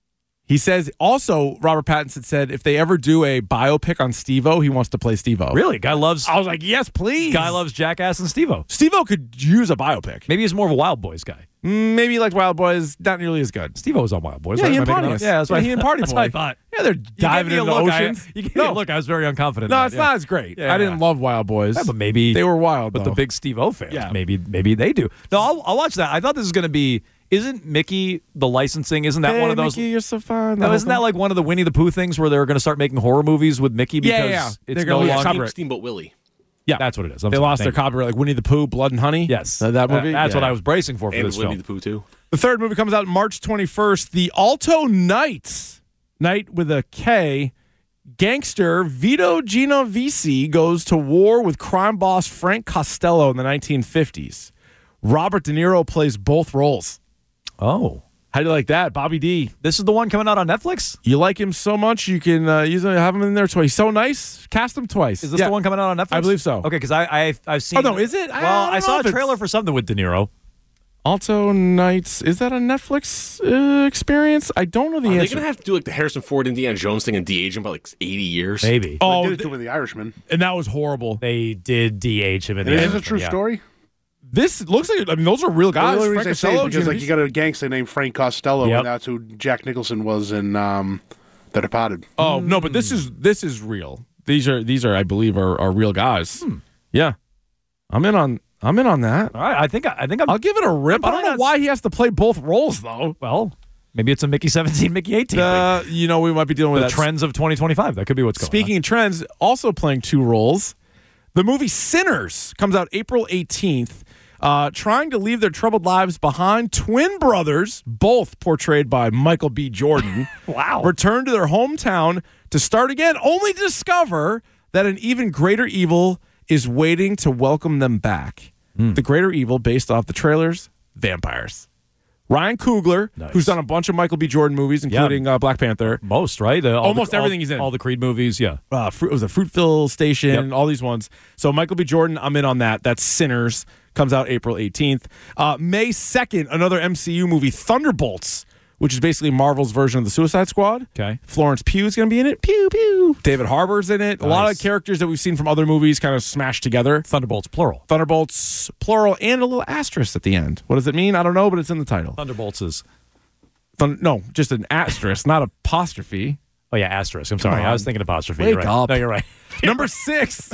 He says also, Robert Pattinson said if they ever do a biopic on Steve-O, he wants to play Steve-O. Really? Guy loves I was like, yes, please. guy loves Jackass and Steve-O. Steve-O could use a biopic. Maybe he's more of a Wild Boys guy. Maybe like Wild Boys, not nearly as good. Steve-O was on Wild Boys. Yeah, right? he Am and I making Pontius. that- Yeah, that's Yeah, right. he and Party That's Boy. what I thought. Yeah, they're You gave diving me a into look. oceans. I, you gave me no, a look. I was very unconfident. in no, that, it's yeah. not as great. Yeah, I didn't yeah. love Wild Boys. Yeah, but maybe they were wild. But though. the big Steve-O fans, Yeah. maybe maybe they do. No, I'll, I'll watch that. I thought this was going to be. Isn't Mickey the licensing? Isn't that hey, one of those? Mickey, you're so fun. No, isn't that like one of the Winnie the Pooh things where they're going to start making horror movies with Mickey because Yeah, yeah. it's They're no gonna lose longer. copyright. Steamboat Willie. Yeah. That's what it is. I'm they sorry. lost Thank their you. copyright, like Winnie the Pooh, Blood and Honey. Yes. Uh, that movie. Uh, that's Yeah. what I was bracing for for And this Winnie film. the Pooh, too. The third movie comes out March twenty-first. The Alto Knights, Knight with a K. Gangster Vito Genovese goes to war with crime boss Frank Costello in the nineteen fifties. Robert De Niro plays both roles. Oh. How do you like that, Bobby D? This is the one coming out on Netflix? You like him so much, you can uh, use him, have him in there twice. He's so nice. Cast him twice. Is this Yeah. the one coming out on Netflix? I believe so. Okay, because I, I, I've seen... Oh, no, is it? I- Well, I don't I, saw know a if it's- trailer for something with De Niro. Alto Knights. Is that a Netflix uh, experience? I don't know the Are they answer. going to have to do like the Harrison Ford Indiana Jones thing and de-age him by like eighty years? Maybe. Oh, They did it th- to him with The Irishman. and that was horrible. They did D H him in It the is a end, true yeah. story. This looks like, I mean, those are real guys. the only Frank reason I say is Costello, because like Genovese. you got a gangster named Frank Costello, Yep. and that's who Jack Nicholson was in um, The Departed. Oh no, but this is this is real. These are these are I believe are, are real guys. Hmm. Yeah, I'm in on I'm in on that. All right, I think I think I'm... I'll give it a rip. I don't know That's- why he has to play both roles though. Well, maybe it's a Mickey seventeen, Mickey eighteen. Uh, you know, we might be dealing the with that. trends of twenty twenty-five. That could be what's going Speaking of trends, also playing two roles, the movie Sinners comes out April eighteenth. Uh, trying to leave their troubled lives behind, twin brothers, both portrayed by Michael B. Jordan, on. Wow. return to their hometown to start again, only to discover that an even greater evil is waiting to welcome them back. Hmm. The greater evil, based off the trailers, vampires. Ryan Coogler, Nice. who's done a bunch of Michael B. Jordan movies, including uh, Black Panther, Most, right? Uh, all Almost the, all- everything he's in. All the Creed movies, yeah. uh, Fruit, it was a Fruitville Station, Yep. all these ones. So Michael B. Jordan, I'm in on that. That's Sinners, comes out April eighteenth. Uh, May second, another M C U movie, Thunderbolts, which is basically Marvel's version of the Suicide Squad. Okay. Florence Pugh is going to be in it. Pew, pew. David Harbour's in it. A lot of Nice. characters that we've seen from other movies kind of smashed together. Thunderbolts, plural. Thunderbolts, plural, and a little asterisk at the end. What does it mean? I don't know, but it's in the title. Thunderbolts is... Thun- no, just an asterisk, not apostrophe. Oh, yeah, asterisk. I'm sorry. Come I was on. thinking apostrophe. Wake You're right. up. No, you're right. Number six.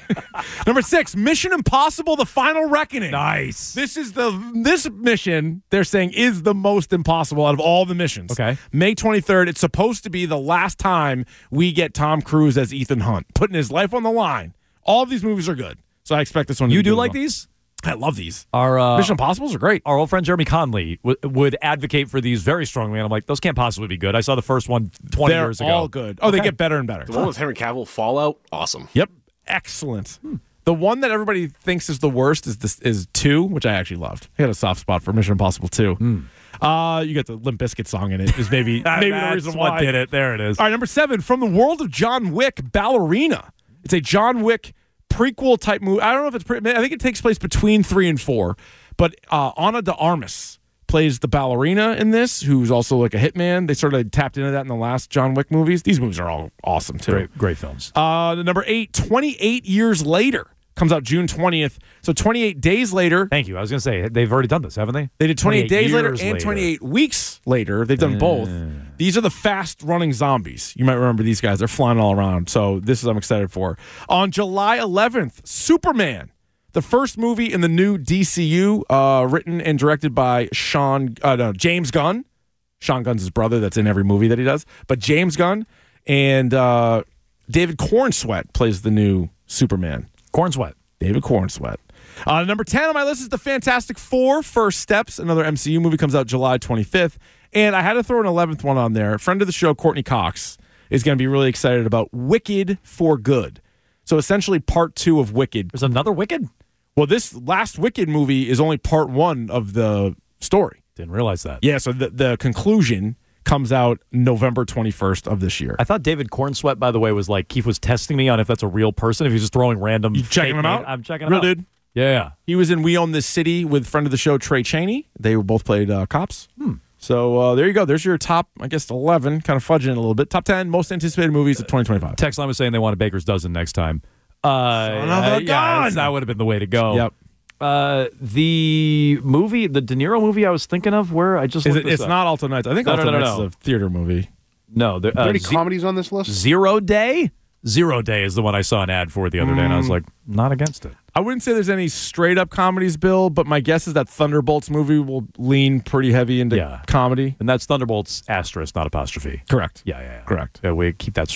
Number six, Mission Impossible: The Final Reckoning. Nice. This is the this mission they're saying is the most impossible out of all the missions. Okay. May twenty-third. It's supposed to be the last time we get Tom Cruise as Ethan Hunt, putting his life on the line. All of these movies are good, so I expect this one. to You be do good as like well. these? I love these. Our uh, Mission Impossibles are great. our old friend Jeremy Conley w- would advocate for these very strongly, and I'm like, those can't possibly be good. I saw the first one twenty They're years ago. all good. Oh, they Okay. get better and better. The one with Henry Cavill, Fallout, awesome. Yep, excellent. The one that everybody thinks is the worst is this is two, which I actually loved. I had a soft spot for Mission Impossible two. Uh, you got the Limp Bizkit song in it. Is maybe maybe the That's reason what why. did it. There it is. All right, number seven, from the world of John Wick, Ballerina. It's a John Wick prequel type movie. I don't know if it's. Pre- I think it takes place between three and four. But uh, Ana de Armas plays the ballerina in this, who's also like a hitman. They sort of tapped into that in the last John Wick movies. These movies are all awesome too. Great, great films. Uh, the number eight, twenty-eight Years Later, comes out June twentieth. So twenty-eight days later. Thank you. I was going to say, they've already done this, haven't they? They did twenty-eight, days later years and twenty-eight weeks later. They've done both. These are the fast-running zombies. You might remember these guys. They're flying all around. So this is I'm excited for. On July eleventh, Superman, the first movie in the new D C U, uh, written and directed by Sean, uh, no, James Gunn. Sean Gunn's his brother. That's in every movie that he does. But James Gunn and uh, David Cornsweet plays the new Superman. Cornsweet. David Cornsweet. Uh, number ten on my list is The Fantastic Four, First Steps. Another M C U movie comes out July twenty-fifth. And I had to throw an eleventh one on there. Friend of the show, Courtney Cox, is going to be really excited about Wicked for Good. So essentially part two of Wicked. There's another Wicked? Well, this last Wicked movie is only part one of the story. Didn't realize that. Yeah, so the, the conclusion comes out November twenty-first of this year. I thought David Cornsweet, by the way, was like, Keith was testing me on if that's a real person, if he's just throwing random. You checking fake him name- out? I'm checking him Real out. dude. Yeah. He was in We Own This City with friend of the show, Trey Chaney. They were both played uh, cops. Hmm. So uh, there you go. There's your top, I guess, eleven, kind of fudging it a little bit. Top ten most anticipated movies of twenty twenty-five. Text line was saying they want a Baker's dozen next time. Uh, Son of a uh, yeah, gun. that would have been the way to go. Yep. Uh, the movie, the De Niro movie I was thinking of, where I just Is looked it, this it's up. not Alto Nights. I think No, Alto no, no, Nights no. is a theater movie. No, there, Are there uh, any ze- comedies on this list? Zero Day? Zero Day is the one I saw an ad for the other day, and I was like, not against it. I wouldn't say there's any straight up comedies, Bill, but my guess is that Thunderbolts movie will lean pretty heavy into Yeah. comedy. And that's Thunderbolts asterisk, not apostrophe. Correct. Yeah, yeah, yeah. Correct. Yeah, we keep that straight.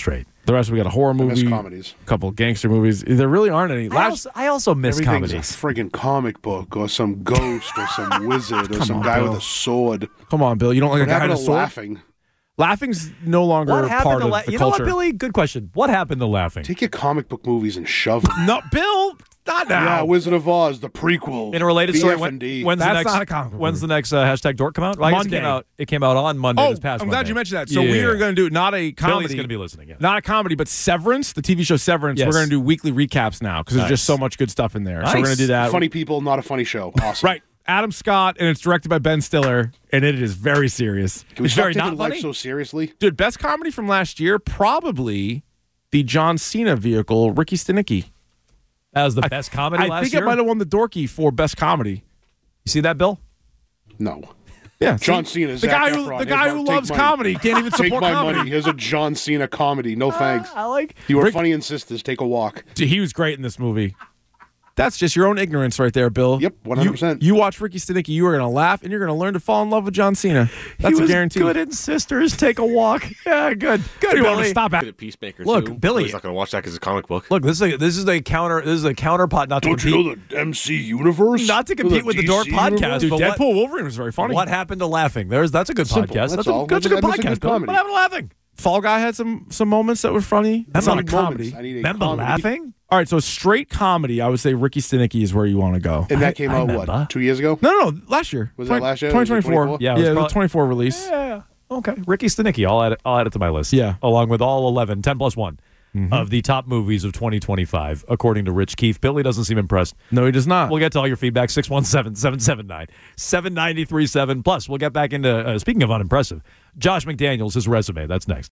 The rest we got a horror movie, miss comedies. a couple of gangster movies. There really aren't any. I Last, also, I also miss Everything's comedies. a friggin' comic book or some ghost or some wizard or some on, guy Bill. with a sword. come on, Bill. You don't like What a guy happened with a to sword? laughing? Laughing's no longer What happened part to of la- the You know culture. what, Billy? Good question. What happened to laughing? Take your comic book movies and shove them. No, Bill, not now. Yeah, Wizard of Oz, the prequel. In a related story, when, B F and D. when's the That's next? not a comic book when's movie. the next uh, hashtag dork come out? Well, I guess Monday. It came out. It came out on Monday. Oh, this past I'm glad Monday. you mentioned that. So Yeah. we are going to do not a comedy. Billy's going to be listening. Yeah. Not a comedy, but Severance, the T V show Severance. Yes. We're going to do weekly recaps now because there's Nice. just so much good stuff in there. So we're Nice. going to do that. Funny people, not a funny show. Awesome. Right. Adam Scott, and it's directed by Ben Stiller, and it is very serious. Can we It's stop very taking not life funny? so seriously? Dude, best comedy from last year, probably the John Cena vehicle, Ricky Stenicki. That was the best comedy I last think year. it might have won the Dorky for best comedy. You see that, Bill? No. Yeah, John see? Cena, the Zac guy who Efron. the Here, guy bro, who take loves money. comedy can't even Take support my comedy. money. Here's a John Cena comedy. No thanks. I like. You were Rick- funny in Sisters. Take a walk. Dude, he was great in this movie. That's just your own ignorance right there, Bill. Yep, one hundred percent. You, you watch Ricky Stenicki, you are going to laugh, and you're going to learn to fall in love with John Cena. That's he a was guarantee. Good in Sisters. Take a walk. Yeah, good. Good. You want to Billy. stop at Good at Peacemaker Look, too. Billy- He's not going to watch that because it's a comic book. Look, this is a, this is a counter. This is a counterpart. Not to Don't compete. you know the M C universe? Not to compete with the D Dork C podcast, universe? Dude, but what- Deadpool Wolverine was very funny. What happened to laughing? There's that's a good Simple, podcast. that's a, all. That's a That's good a- that's a podcast. good Bill. comedy. What happened to laughing? Fall Guy had some some moments that were funny. That's not a I need comedy. moments. I need a Remember comedy. laughing? All right, so straight comedy, I would say Ricky Stenicki is where you want to go. And that came I out, remember. what, two years ago? No, no, no, last year. Was that last year? twenty twenty-four. Was it Yeah, it yeah, was it was probably- a twenty-four release. Yeah. Okay. Ricky Stenicki. I'll add it. I'll add it to my list. Yeah. Along with all eleven, ten plus one of the top movies of twenty twenty-five, according to Rich Keefe. Billy doesn't seem impressed. No, he does not. We'll get to all your feedback. six one seven, seven seven nine, seven nine three seven. Plus, we'll get back into, uh, speaking of unimpressive, Josh McDaniels, his resume. That's next.